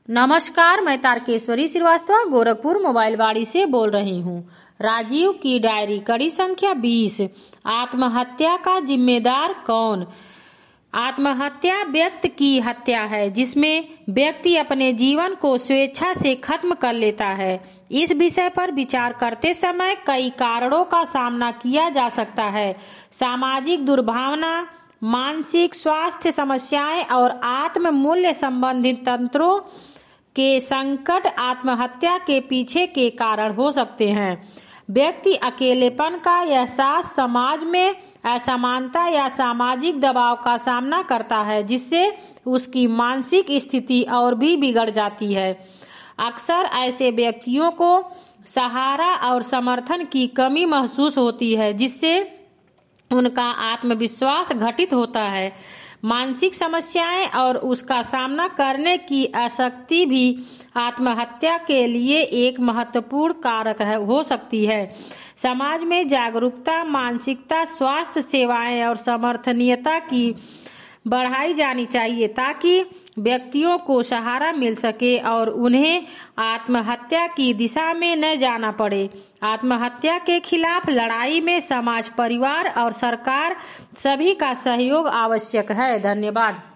नमस्कार, मैं तारकेश्वरी श्रीवास्तव गोरखपुर मोबाइल वाड़ी से बोल रही हूँ। राजीव की डायरी कड़ी संख्या 20। आत्महत्या का जिम्मेदार कौन? आत्महत्या व्यक्ति की हत्या है जिसमें व्यक्ति अपने जीवन को स्वेच्छा से खत्म कर लेता है। इस विषय पर विचार करते समय कई कारणों का सामना किया जा सकता है। सामाजिक दुर्भावना, मानसिक स्वास्थ्य समस्याएं और आत्म मूल्य संबंधित तंत्रों के संकट आत्महत्या के पीछे के कारण हो सकते हैं। व्यक्ति अकेलेपन का एहसास, समाज में असमानता या सामाजिक दबाव का सामना करता है जिससे उसकी मानसिक स्थिति और भी बिगड़ जाती है। अक्सर ऐसे व्यक्तियों को सहारा और समर्थन की कमी महसूस होती है जिससे उनका आत्मविश्वास घटित होता है। मानसिक समस्याएं और उसका सामना करने की आसक्ति भी आत्महत्या के लिए एक महत्वपूर्ण कारक हो सकती है। समाज में जागरूकता, मानसिकता स्वास्थ्य सेवाएं और समर्थनीयता की बढ़ाई जानी चाहिए ताकि व्यक्तियों को सहारा मिल सके और उन्हें आत्महत्या की दिशा में न जाना पड़े। आत्महत्या के खिलाफ लड़ाई में समाज, परिवार और सरकार सभी का सहयोग आवश्यक है। धन्यवाद।